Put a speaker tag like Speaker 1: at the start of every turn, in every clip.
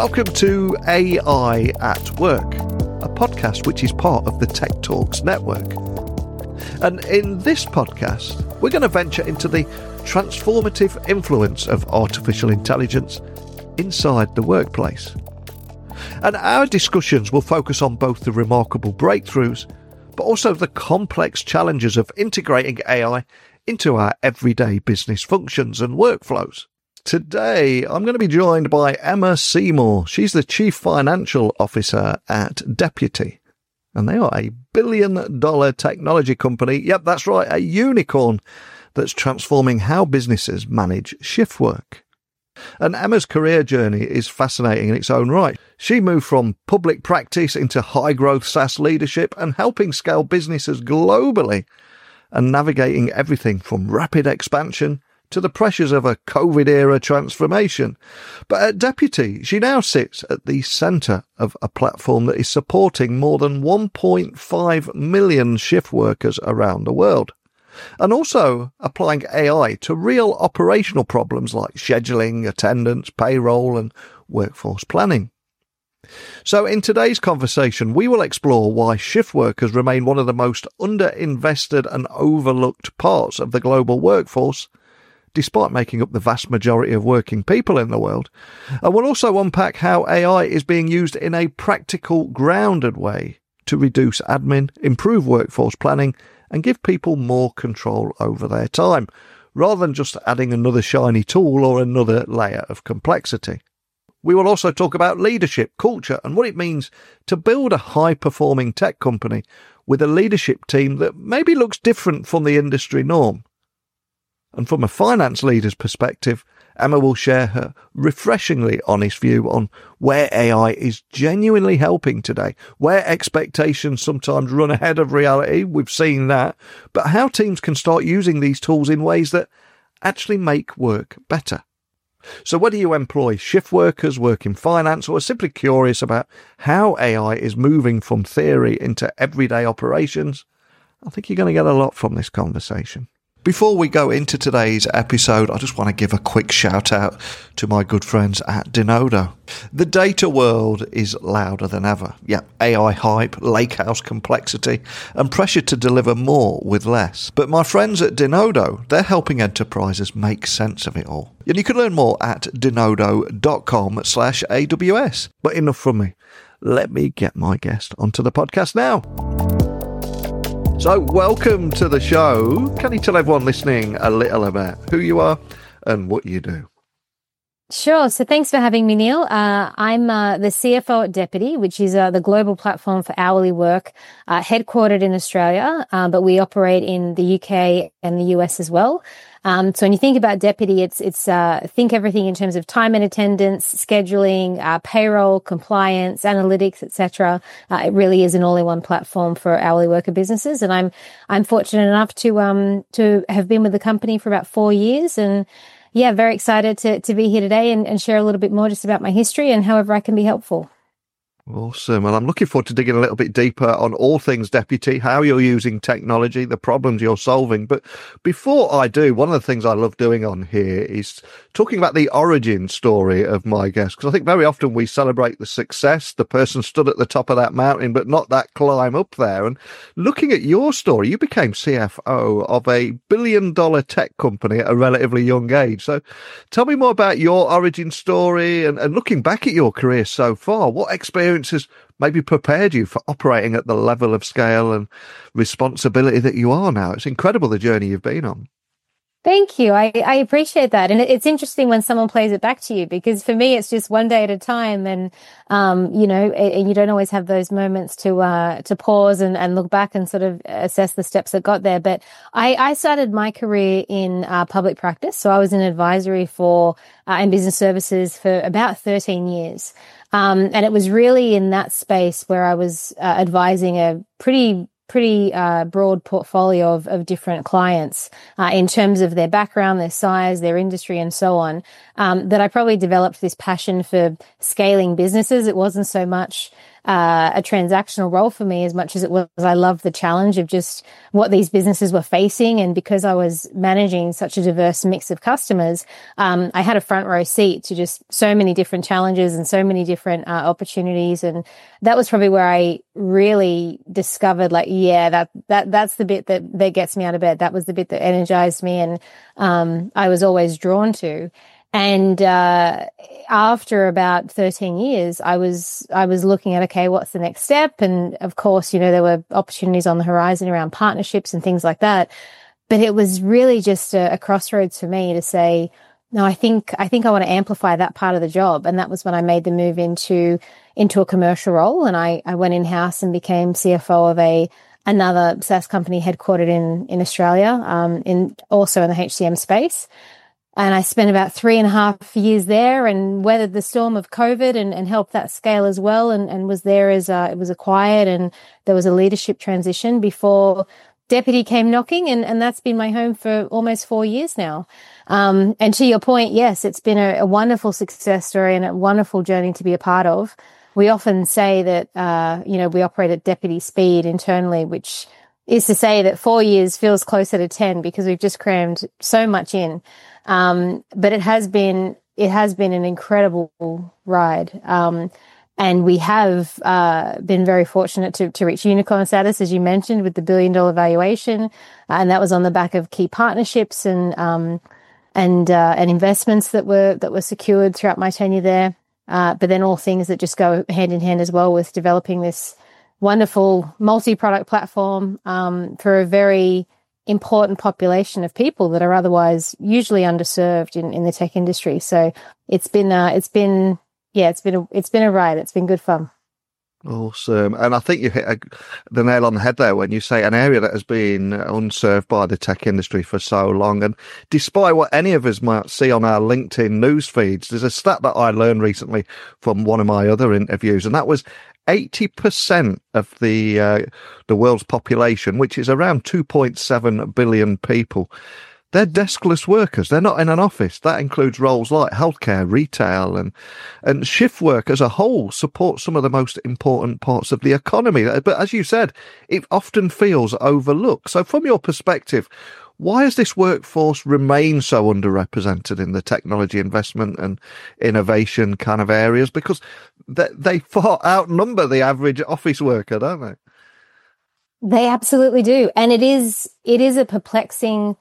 Speaker 1: Welcome to AI at Work, a podcast which is part of the Tech Talks network. And in this podcast, we're going to venture into the transformative influence of artificial intelligence inside the workplace. And our discussions will focus on both the remarkable breakthroughs, but also the complex challenges of integrating AI into our everyday business functions and workflows. Today, I'm going to be joined by Emma Seymour. She's the Chief Financial Officer at Deputy, and they are a billion-dollar technology company. Yep, that's right, a unicorn that's transforming how businesses manage shift work. And Emma's career journey is fascinating in its own right. She moved from public practice into high-growth SaaS leadership and helping scale businesses globally and navigating everything from rapid expansion to the pressures of a COVID-era transformation. But at Deputy, she now sits at the centre of a platform that is supporting more than 1.5 million shift workers around the world, and also applying AI to real operational problems like scheduling, attendance, payroll, and workforce planning. So in today's conversation, we will explore why shift workers remain one of the most underinvested and overlooked parts of the global workforce, despite making up the vast majority of working people in the world. And we'll also unpack how AI is being used in a practical, grounded way to reduce admin, improve workforce planning, and give people more control over their time, rather than just adding another shiny tool or another layer of complexity. We will also talk about leadership, culture, and what it means to build a high-performing tech company with a leadership team that maybe looks different from the industry norm. And from a finance leader's perspective, Emma will share her refreshingly honest view on where AI is genuinely helping today, where expectations sometimes run ahead of reality, we've seen that, but how teams can start using these tools in ways that actually make work better. So whether you employ shift workers, work in finance, or are simply curious about how AI is moving from theory into everyday operations, I think you're going to get a lot from this conversation. Before we go into today's episode, I just want to give a quick shout out to my good friends at Denodo. The data world is louder than ever. Yeah, AI hype, lakehouse complexity, and pressure to deliver more with less. But my friends at Denodo, they're helping enterprises make sense of it all. And you can learn more at denodo.com/AWS. But enough from me. Let me get my guest onto the podcast now. So, welcome to the show. Can you tell everyone listening a little about who you are and what you do?
Speaker 2: Sure. So thanks for having me, Neil. I'm the CFO at Deputy, which is the global platform for hourly work, headquartered in Australia, but we operate in the UK and the US as well. So when you think about Deputy, it's think everything in terms of time and attendance, scheduling, payroll, compliance, analytics, etc. It really is an all-in-one platform for hourly worker businesses, and I'm fortunate enough to have been with the company for about 4 years, and yeah, very excited to be here today and share a little bit more just about my history and however I can be helpful.
Speaker 1: Awesome. Well, I'm looking forward to digging a little bit deeper on all things Deputy, how you're using technology, the problems you're solving. But before I do, one of the things I love doing on here is talking about the origin story of my guest, because I think very often we celebrate the success, the person stood at the top of that mountain, but not that climb up there. And looking at your story, you became CFO of a billion-dollar tech company at a relatively young age. So tell me more about your origin story and looking back at your career so far. What experiences maybe prepared you for operating at the level of scale and responsibility that you are now? It's incredible the journey you've been on.
Speaker 2: Thank you. I appreciate that. And it's interesting when someone plays it back to you, because for me, it's just one day at a time. And, and you don't always have those moments to pause and look back and sort of assess the steps that got there. But I started my career in public practice. So I was in advisory for and business services for about 13 years. And it was really in that space where I was advising a pretty broad portfolio of different clients in terms of their background, their size, their industry, and so on, that I probably developed this passion for scaling businesses. It wasn't so much a transactional role for me as much as it was. I loved the challenge of just what these businesses were facing. And because I was managing such a diverse mix of customers, I had a front row seat to just so many different challenges and so many different opportunities. And that was probably where I really discovered, like, yeah, that's the bit that gets me out of bed. That was the bit that energized me, and I was always drawn to. And after about 13 years, I was looking at, okay, what's the next step? And of course, there were opportunities on the horizon around partnerships and things like that. But it was really just a crossroads for me to say, no, I think I want to amplify that part of the job. And that was when I made the move into a commercial role. And I went in-house and became CFO of another SaaS company headquartered in Australia, also in the HCM space. And I spent about 3.5 years there and weathered the storm of COVID and helped that scale as well, and was there as it was acquired, and there was a leadership transition before Deputy came knocking, and that's been my home for almost 4 years now. And to your point, yes, it's been a wonderful success story and a wonderful journey to be a part of. We often say that, we operate at deputy speed internally, which is to say that 4 years feels closer to 10 because we've just crammed so much in. But it has been an incredible ride. And we have been very fortunate to reach unicorn status, as you mentioned, with the $1 billion valuation. And that was on the back of key partnerships and investments that were secured throughout my tenure there. But then all things that just go hand in hand as well with developing this wonderful multi-product platform for a very important population of people that are otherwise usually underserved in the tech industry. So it's been a ride. It's been good fun.
Speaker 1: Awesome. And I think you hit the nail on the head there when you say an area that has been unserved by the tech industry for so long. And despite what any of us might see on our LinkedIn news feeds, there's a stat that I learned recently from one of my other interviews, and that was 80% of the world's population, which is around 2.7 billion people, they're deskless workers. They're not in an office. That includes roles like healthcare, retail, and shift work as a whole supports some of the most important parts of the economy. But as you said, it often feels overlooked. So from your perspective, why has this workforce remained so underrepresented in the technology investment and innovation kind of areas? Because they far outnumber the average office worker, don't they?
Speaker 2: They absolutely do. And it is a perplexing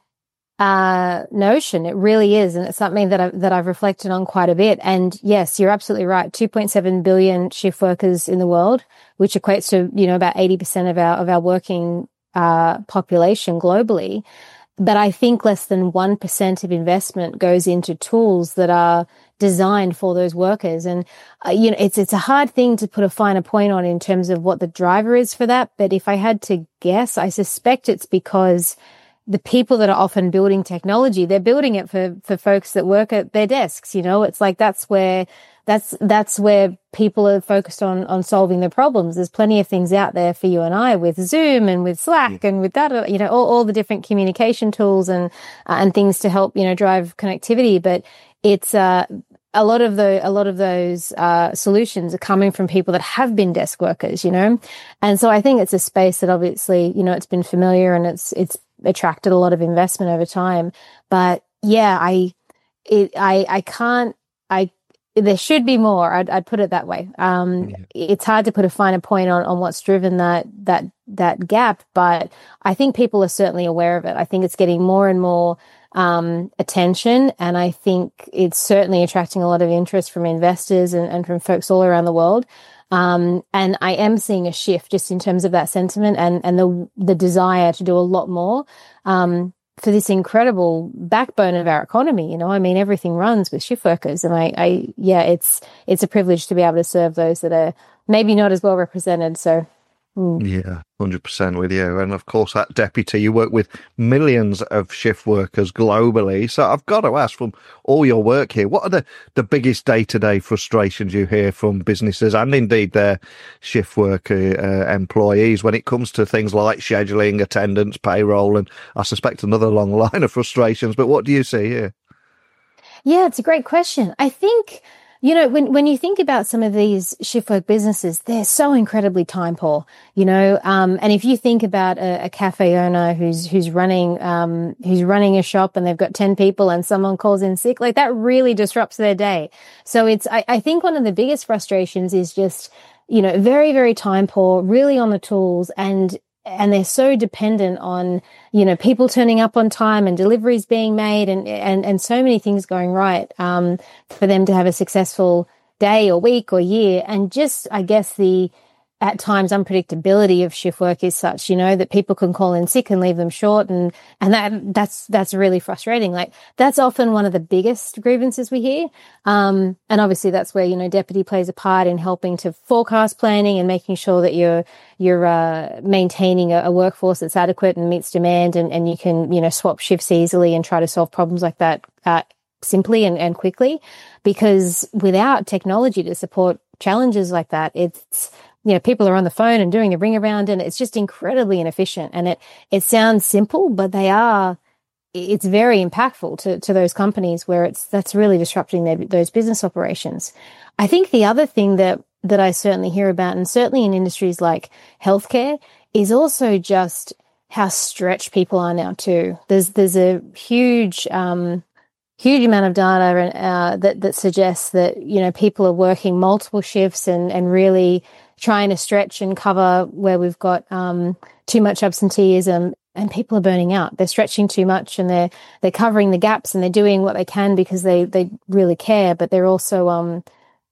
Speaker 2: notion. It really is. And it's something that I've reflected on quite a bit. And yes, you're absolutely right. 2.7 billion shift workers in the world, which equates to, about 80% of our working population globally. But I think less than 1% of investment goes into tools that are designed for those workers. And, it's a hard thing to put a finer point on in terms of what the driver is for that. But if I had to guess, I suspect it's because the people that are often building technology, they're building it for folks that work at their desks. It's like that's where people are focused on solving the problems. There's plenty of things out there for you and I with Zoom and with Slack and with that, all the different communication tools and things to help, drive connectivity. But it's, a lot of those solutions are coming from people that have been desk workers, and so I think it's a space that obviously, it's been familiar and it's attracted a lot of investment over time. But yeah, there should be more. I'd put it that way. It's hard to put a finer point on what's driven that gap, but I think people are certainly aware of it. I think it's getting more and more attention, and I think it's certainly attracting a lot of interest from investors and from folks all around the world. And I am seeing a shift just in terms of that sentiment and the desire to do a lot more for this incredible backbone of our economy. Everything runs with shift workers, and it's a privilege to be able to serve those that are maybe not as well represented. So.
Speaker 1: Yeah, 100% with you. And of course, at Deputy, you work with millions of shift workers globally. So I've got to ask, from all your work here, what are the biggest day-to-day frustrations you hear from businesses and indeed their shift worker employees when it comes to things like scheduling, attendance, payroll, and I suspect another long line of frustrations. But what do you see here?
Speaker 2: Yeah, it's a great question. I think You know, when you think about some of these shift work businesses, they're so incredibly time poor, you know, and if you think about a cafe owner who's running a shop and they've got 10 people and someone calls in sick, like that really disrupts their day. So I think one of the biggest frustrations is just, you know, very, very time poor, really on the tools, and they're so dependent on, you know, people turning up on time and deliveries being made and so many things going right, for them to have a successful day or week or year. And just, I guess, at times unpredictability of shift work is such, you know, that people can call in sick and leave them short. And that's really frustrating. Like that's often one of the biggest grievances we hear. And obviously that's where, you know, Deputy plays a part in helping to forecast planning and making sure that you're maintaining a workforce that's adequate and meets demand, and you can, you know, swap shifts easily and try to solve problems like that, simply and quickly, because without technology to support challenges like that, it's, you know, people are on the phone and doing the ring around, and it's just incredibly inefficient. And it sounds simple, but it's very impactful to those companies where that's really disrupting those business operations. I think the other thing that I certainly hear about, and certainly in industries like healthcare, is also just how stretched people are now too. There's a huge amount of data that suggests that, you know, people are working multiple shifts and really trying to stretch and cover where we've got too much absenteeism, and people are burning out. They're stretching too much, and they're covering the gaps, and they're doing what they can because they really care, but they're also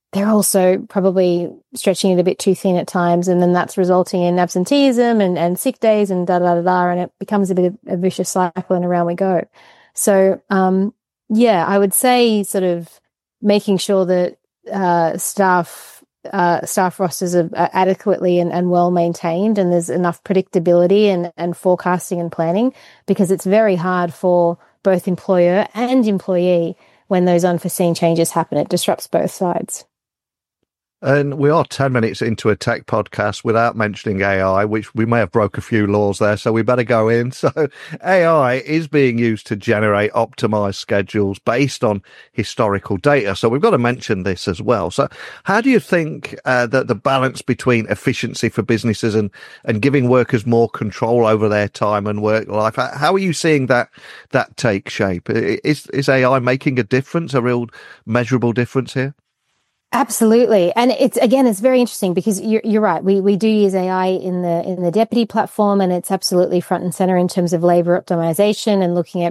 Speaker 2: probably stretching it a bit too thin at times, and then that's resulting in absenteeism and sick days and and it becomes a bit of a vicious cycle, and around we go. So I would say sort of making sure that staff rosters are adequately and well maintained, and there's enough predictability and forecasting and planning, because it's very hard for both employer and employee when those unforeseen changes happen. It disrupts both sides.
Speaker 1: And we are 10 minutes into a tech podcast without mentioning AI, which we may have broke a few laws there, so we better go in. So AI is being used to generate optimized schedules based on historical data. So we've got to mention this as well. So how do you think that the balance between efficiency for businesses and giving workers more control over their time and work life, how are you seeing that take shape? Is AI making a difference, a real measurable difference here?
Speaker 2: Absolutely. And it's very interesting, because you're right. We do use AI in the Deputy platform, and it's absolutely front and center in terms of labor optimization and looking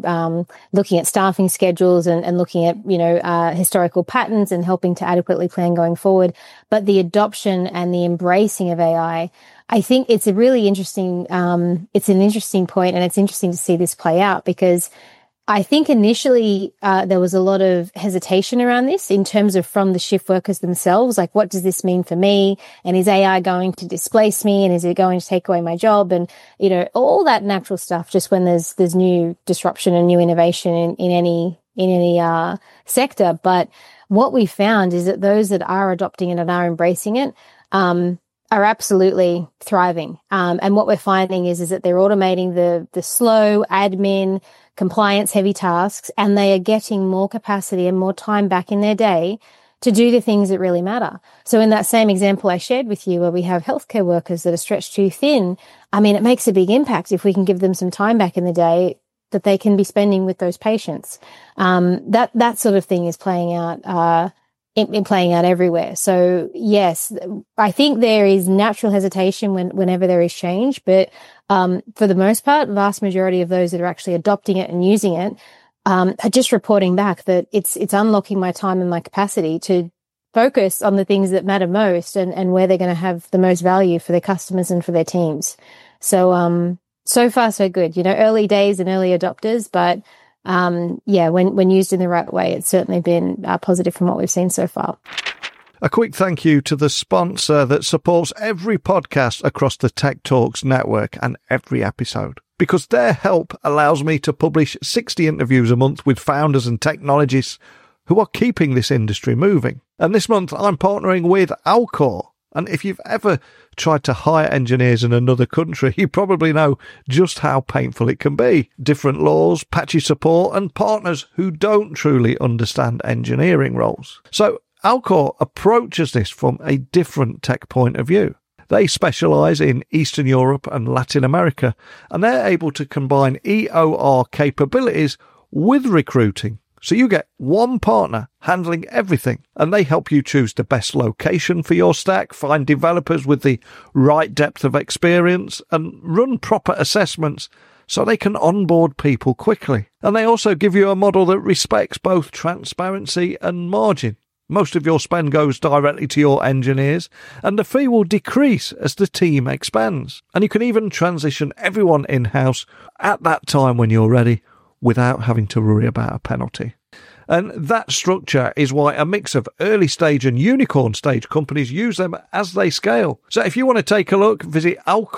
Speaker 2: at staffing schedules and looking at, historical patterns and helping to adequately plan going forward. But the adoption and the embracing of AI, I think it's a really interesting, it's an interesting point, and it's interesting to see this play out, because I think initially there was a lot of hesitation around this in terms of from the shift workers themselves, like, what does this mean for me? And is AI going to displace me? And is it going to take away my job? And, you know, all that natural stuff, just when there's new disruption and new innovation in any sector. But what we found is that those that are adopting it and are embracing it are absolutely thriving. And what we're finding is that they're automating the slow admin, compliance heavy tasks, and they are getting more capacity and more time back in their day to do the things that really matter. So in that same example I shared with you, where we have healthcare workers that are stretched too thin, I mean, it makes a big impact if we can give them some time back in the day that they can be spending with those patients. That sort of thing is playing out everywhere. So yes, I think there is natural hesitation whenever there is change, but for the most part, vast majority of those that are actually adopting it and using it are just reporting back that it's unlocking my time and my capacity to focus on the things that matter most and where they're going to have the most value for their customers and for their teams. So so far so good. You know, early days and early adopters, but when used in the right way, it's certainly been positive from what we've seen so far.
Speaker 1: A quick thank you to the sponsor that supports every podcast across the Tech Talks network and every episode, because their help allows me to publish 60 interviews a month with founders and technologists who are keeping this industry moving. And this month I'm partnering with Alcor. And if you've ever tried to hire engineers in another country, you probably know just how painful it can be. Different laws, patchy support, and partners who don't truly understand engineering roles. So Alcor approaches this from a different tech point of view. They specialise in Eastern Europe and Latin America, and they're able to combine EOR capabilities with recruiting. So you get one partner handling everything, and they help you choose the best location for your stack, find developers with the right depth of experience, and run proper assessments so they can onboard people quickly. And they also give you a model that respects both transparency and margin. Most of your spend goes directly to your engineers, and the fee will decrease as the team expands. And you can even transition everyone in-house at that time when you're ready without having to worry about a penalty. And that structure is why a mix of early stage and unicorn stage companies use them as they scale. So if you want to take a look, visit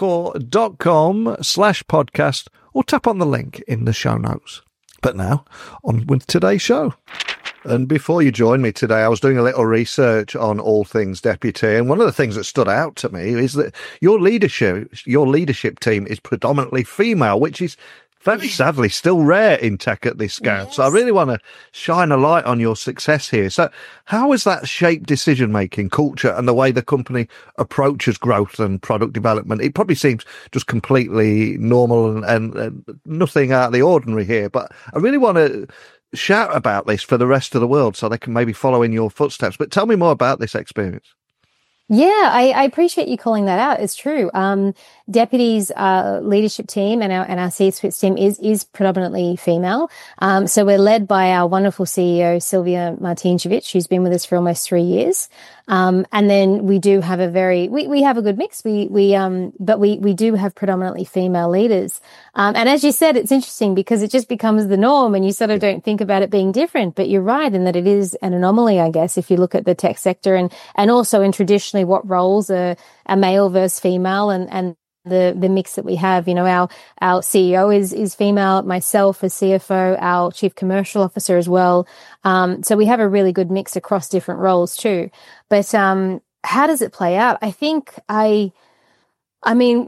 Speaker 1: alcor.com/podcast or tap on the link in the show notes. But now, on with today's show. And before you joined me today, I was doing a little research on all things Deputy. And one of the things that stood out to me is that your leadership team is predominantly female, which is very sadly still rare in tech at this scale. Yes. So I really want to shine a light on your success here. So how has that shaped decision-making, culture, and the way the company approaches growth and product development? It probably seems just completely normal and nothing out of the ordinary here. But I really want to shout about this for the rest of the world so they can maybe follow in your footsteps. But tell me more about this experience.
Speaker 2: Yeah, I appreciate you calling that out. It's true. Deputy's leadership team and our C-suite team is predominantly female. So we're led by our wonderful CEO, Silvia Martincevic, who's been with us for almost 3 years. And then we do have we have a good mix. But we do have predominantly female leaders. And as you said, it's interesting because it just becomes the norm and you sort of don't think about it being different, but you're right in that it is an anomaly, I guess, if you look at the tech sector and also in traditionally what roles are male versus female and the mix that we have. You know, our CEO is female, myself as CFO, our chief commercial officer as well. So we have a really good mix across different roles too. But how does it play out? I think I mean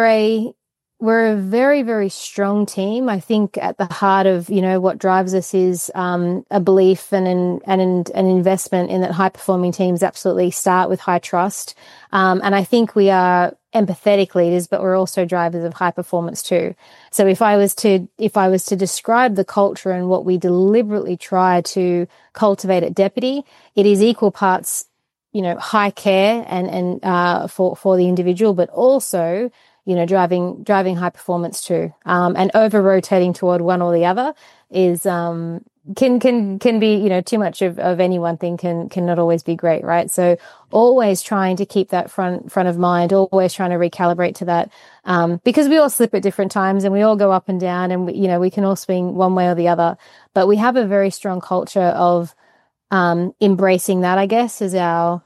Speaker 2: we're a very, very strong team. I think at the heart of, you know, what drives us is a belief and an investment in that high-performing teams absolutely start with high trust. And I think we are empathetic leaders, but we're also drivers of high performance too. So if I was to describe the culture and what we deliberately try to cultivate at Deputy, it is equal parts, you know, high care and for the individual, but also, you know, driving high performance too. And over rotating toward one or the other is, can be, you know, too much of any one thing can not always be great, right? So always trying to keep that front of mind, always trying to recalibrate to that. Because we all slip at different times and we all go up and down and we can all swing one way or the other, but we have a very strong culture of, embracing that, I guess, as our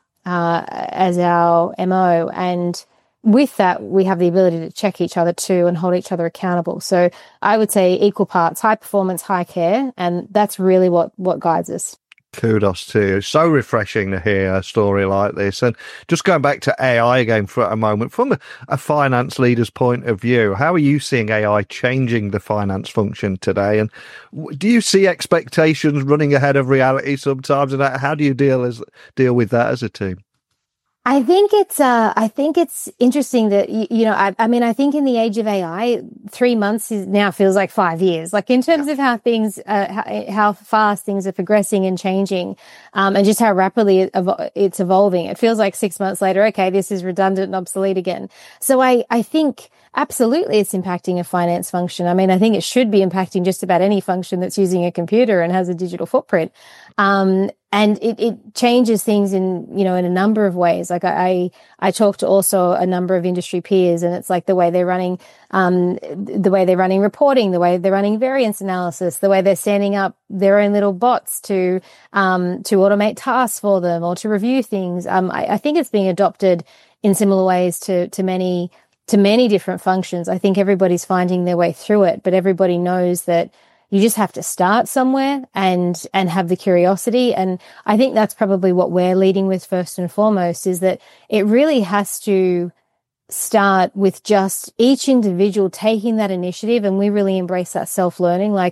Speaker 2: MO. And with that, we have the ability to check each other too and hold each other accountable. So I would say equal parts, high performance, high care. And that's really what guides us.
Speaker 1: Kudos to you. So refreshing to hear a story like this. And just going back to AI again for a moment, from a finance leader's point of view, how are you seeing AI changing the finance function today? And do you see expectations running ahead of reality sometimes? And how do you deal with that as a team?
Speaker 2: I think it's interesting that, you know, I think in the age of AI, 3 months now feels like 5 years, like in terms of how things, how fast things are progressing and changing, and just how rapidly it's evolving. It feels like 6 months later, okay, this is redundant and obsolete again. So I think absolutely it's impacting a finance function. I mean, I think it should be impacting just about any function that's using a computer and has a digital footprint. And it changes things in a number of ways. Like I talk to also a number of industry peers, and it's like the way they're running reporting, the way they're running variance analysis, the way they're standing up their own little bots to automate tasks for them or to review things. I think it's being adopted in similar ways to many different functions. I think everybody's finding their way through it, but everybody knows that you just have to start somewhere and have the curiosity. And I think that's probably what we're leading with first and foremost, is that it really has to start with just each individual taking that initiative. And we really embrace that self-learning. Like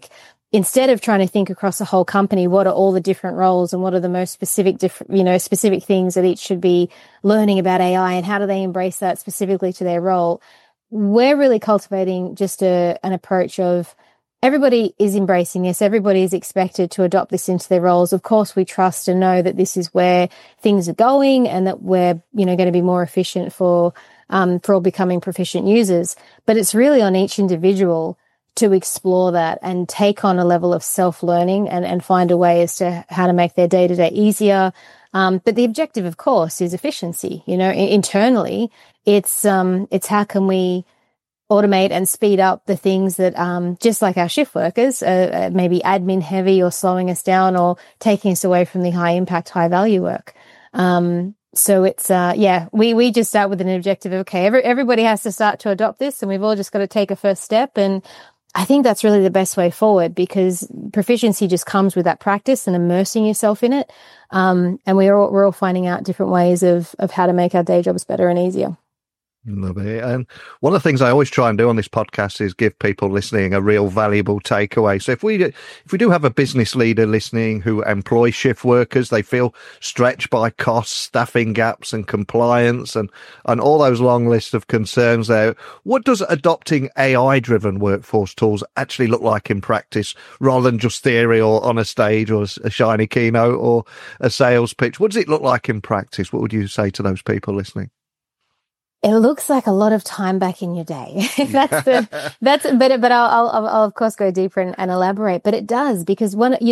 Speaker 2: instead of trying to think across the whole company, what are all the different roles and what are the most specific things that each should be learning about AI and how do they embrace that specifically to their role, we're really cultivating just an approach of everybody is embracing this. Everybody is expected to adopt this into their roles. Of course, we trust and know that this is where things are going and that we're, going to be more efficient for all becoming proficient users. But it's really on each individual to explore that and take on a level of self-learning and find a way as to how to make their day-to-day easier. But the objective, of course, is efficiency. Internally, it's how can we automate and speed up the things that, just like our shift workers, maybe admin heavy or slowing us down or taking us away from the high impact, high value work. So it's, we just start with an objective of, okay, everybody has to start to adopt this and we've all just got to take a first step. And I think that's really the best way forward because proficiency just comes with that practice and immersing yourself in it. And we're all finding out different ways of how to make our day jobs better and easier.
Speaker 1: Love it. And one of the things I always try and do on this podcast is give people listening a real valuable takeaway. So if we do have a business leader listening who employs shift workers, they feel stretched by costs, staffing gaps and compliance and all those long lists of concerns there. What does adopting AI-driven workforce tools actually look like in practice rather than just theory or on a stage or a shiny keynote or a sales pitch? What does it look like in practice? What would you say to those people listening?
Speaker 2: It looks like a lot of time back in your day. But I'll of course go deeper and elaborate. But it does because one of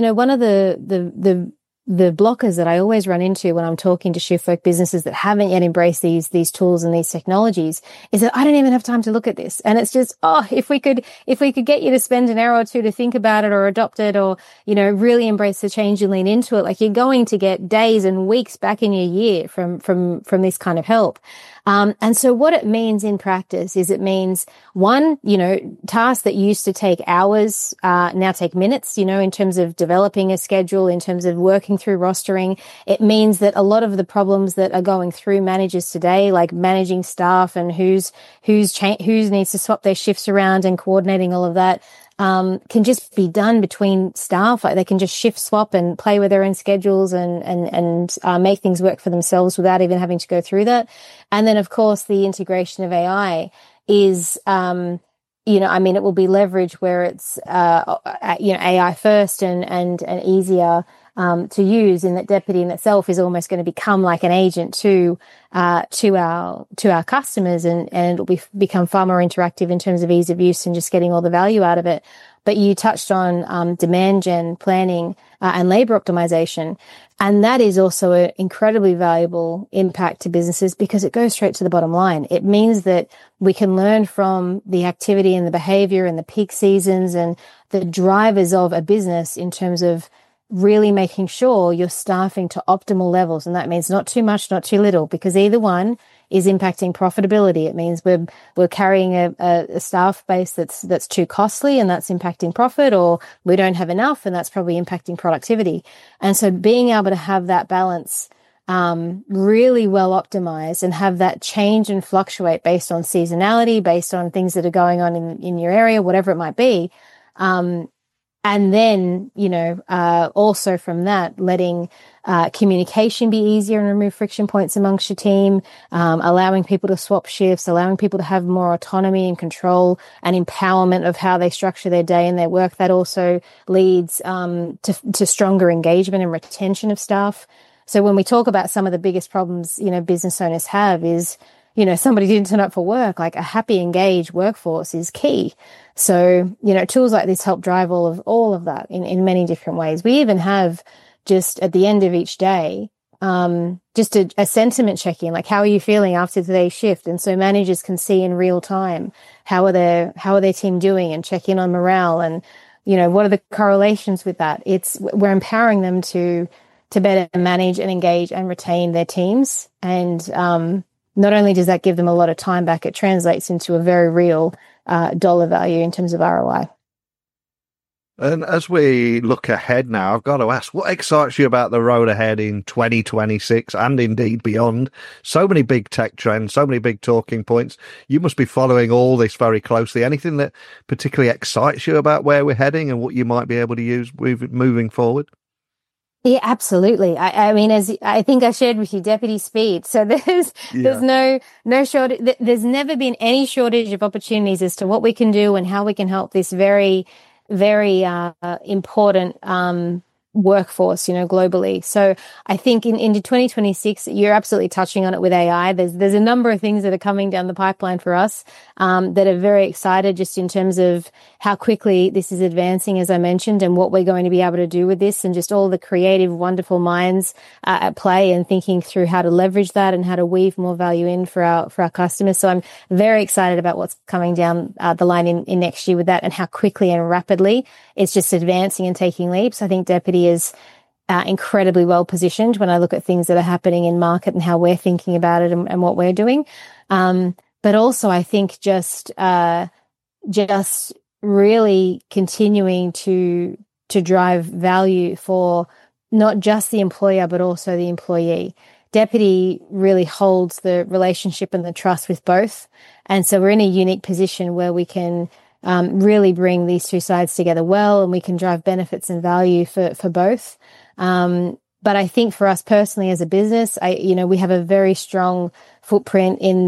Speaker 2: the blockers that I always run into when I'm talking to shift work businesses that haven't yet embraced these tools and these technologies is that I don't even have time to look at this. And it's just, if we could get you to spend an hour or two to think about it or adopt it or, really embrace the change and lean into it, like you're going to get days and weeks back in your year from this kind of help. And so what it means in practice is it means one, tasks that used to take hours, now take minutes, in terms of developing a schedule, in terms of working through rostering. It means that a lot of the problems that are going through managers today, like managing staff and who needs to swap their shifts around and coordinating all of that, can just be done between staff. Like they can just shift swap and play with their own schedules and make things work for themselves without even having to go through that. And then of course the integration of AI is, it will be leveraged where it's, AI first and easier to use, in that Deputy in itself is almost going to become like an agent to our customers, and it'll become far more interactive in terms of ease of use and just getting all the value out of it. But you touched on demand gen planning and labor optimization, and that is also an incredibly valuable impact to businesses because it goes straight to the bottom line. It means that we can learn from the activity and the behavior and the peak seasons and the drivers of a business in terms of really making sure you're staffing to optimal levels. And that means not too much, not too little, because either one is impacting profitability. It means we're carrying a staff base that's too costly and that's impacting profit, or we don't have enough and that's probably impacting productivity. And so being able to have that balance really well optimized and have that change and fluctuate based on seasonality, based on things that are going on in your area, whatever it might be. And then, also from that, letting communication be easier and remove friction points amongst your team, allowing people to swap shifts, allowing people to have more autonomy and control and empowerment of how they structure their day and their work. That also leads to stronger engagement and retention of staff. So when we talk about some of the biggest problems, business owners have is, somebody didn't turn up for work, like a happy, engaged workforce is key. So, tools like this help drive all of that in many different ways. We even have just at the end of each day, just a sentiment check-in, like how are you feeling after today's shift? And so managers can see in real time, how are their team doing, and check in on morale and, what are the correlations with that? We're empowering them to better manage and engage and retain their teams. And, not only does that give them a lot of time back, it translates into a very real dollar value in terms of ROI.
Speaker 1: And as we look ahead now, I've got to ask, what excites you about the road ahead in 2026 and indeed beyond? So many big tech trends, so many big talking points. You must be following all this very closely. Anything that particularly excites you about where we're heading and what you might be able to use moving forward?
Speaker 2: Yeah, absolutely. I mean, as I think I shared with you, deputy speed. So there's no shortage. There's never been any shortage of opportunities as to what we can do and how we can help this very, very important workforce, globally. So I think into 2026, you're absolutely touching on it with AI. There's a number of things that are coming down the pipeline for us that are very excited just in terms of how quickly this is advancing, as I mentioned, and what we're going to be able to do with this, and just all the creative, wonderful minds at play and thinking through how to leverage that and how to weave more value in for our customers. So I'm very excited about what's coming down the line in next year with that, and how quickly and rapidly it's just advancing and taking leaps. I think Deputy is incredibly well positioned when I look at things that are happening in market and how we're thinking about it and what we're doing. But also I think just really continuing to drive value for not just the employer, but also the employee. Deputy really holds the relationship and the trust with both. And so we're in a unique position where we can really bring these two sides together well, and we can drive benefits and value for both. But I think for us personally as a business, we have a very strong footprint in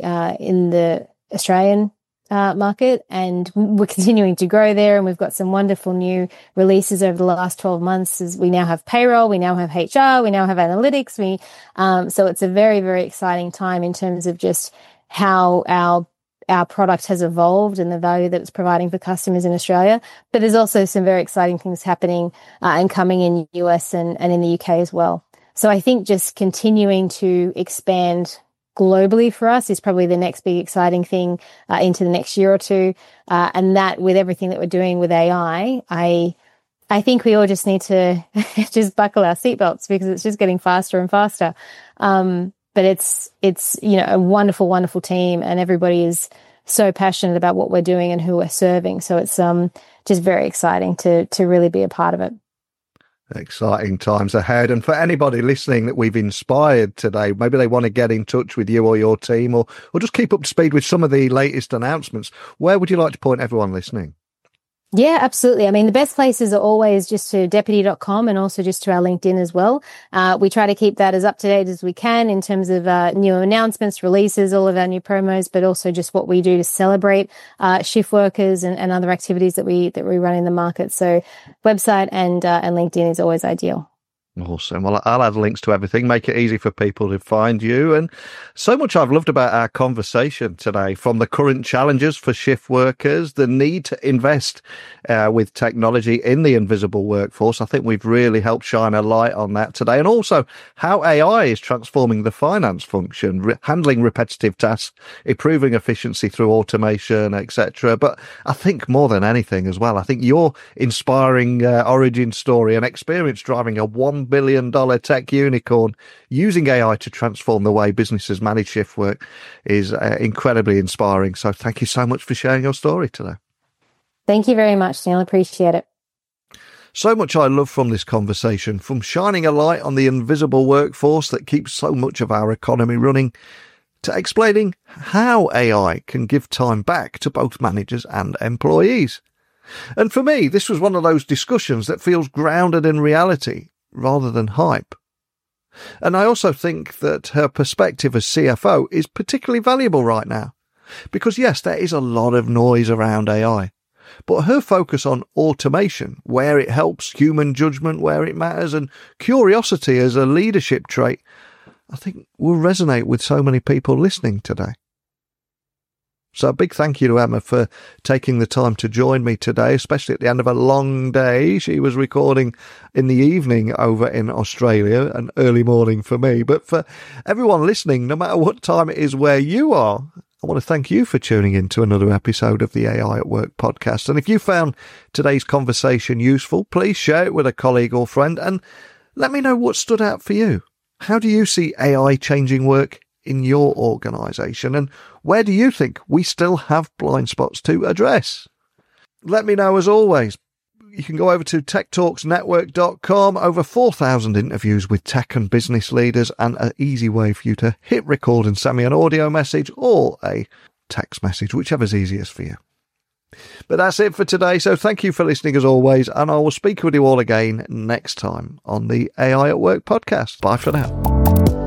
Speaker 2: the Australian market, and we're continuing to grow there. And we've got some wonderful new releases over the last 12 months. As we now have payroll, we now have HR, we now have analytics. So it's a very, very exciting time in terms of just how our product has evolved and the value that it's providing for customers in Australia. But there's also some very exciting things happening and coming in the US and in the UK as well. So I think just continuing to expand globally for us is probably the next big exciting thing into the next year or two. And that, with everything that we're doing with AI, I think we all just need to just buckle our seatbelts, because it's just getting faster and faster. But it's a wonderful, wonderful team, and everybody is so passionate about what we're doing and who we're serving. So it's just very exciting to really be a part of it.
Speaker 1: Exciting times ahead. And for anybody listening that we've inspired today, maybe they want to get in touch with you or your team, or just keep up to speed with some of the latest announcements, where would you like to point everyone listening?
Speaker 2: Yeah, absolutely. I mean, the best places are always just to deputy.com, and also just to our LinkedIn as well. We try to keep that as up to date as we can in terms of new announcements, releases, all of our new promos, but also just what we do to celebrate shift workers and other activities that we run in the market. So website and LinkedIn is always ideal.
Speaker 1: Awesome. Well, I'll add links to everything, make it easy for people to find you. And so much I've loved about our conversation today, from the current challenges for shift workers, the need to invest with technology in the invisible workforce. I think we've really helped shine a light on that today. And also how AI is transforming the finance function, handling repetitive tasks, improving efficiency through automation, etc. But I think more than anything as well, I think your inspiring origin story and experience driving a $1 billion tech unicorn using AI to transform the way businesses manage shift work is incredibly inspiring. So thank you so much for sharing your story today.
Speaker 2: Thank you very much, Neil. Appreciate it.
Speaker 1: So much I love from this conversation, from shining a light on the invisible workforce that keeps so much of our economy running, to explaining how AI can give time back to both managers and employees. And for me, this was one of those discussions that feels grounded in reality rather than hype. And I also think that her perspective as CFO is particularly valuable right now, because yes, there is a lot of noise around AI, but her focus on automation, where it helps, human judgment where it matters, and curiosity as a leadership trait, I think will resonate with so many people listening today. So a big thank you to Emma for taking the time to join me today, especially at the end of a long day. She was recording in the evening over in Australia, an early morning for me. But for everyone listening, no matter what time it is where you are, I want to thank you for tuning in to another episode of the AI at Work podcast. And if you found today's conversation useful, please share it with a colleague or friend and let me know what stood out for you. How do you see AI changing work in your organisation, and where do you think we still have blind spots to address? Let me know, as always. you can go over to techtalksnetwork.com. Over 4,000 interviews with tech and business leaders, and an easy way for you to hit record and send me an audio message or a text message, whichever's easiest for you. But that's it for today. So thank you for listening as always, and I will speak with you all again next time on the AI at Work podcast. Bye for now.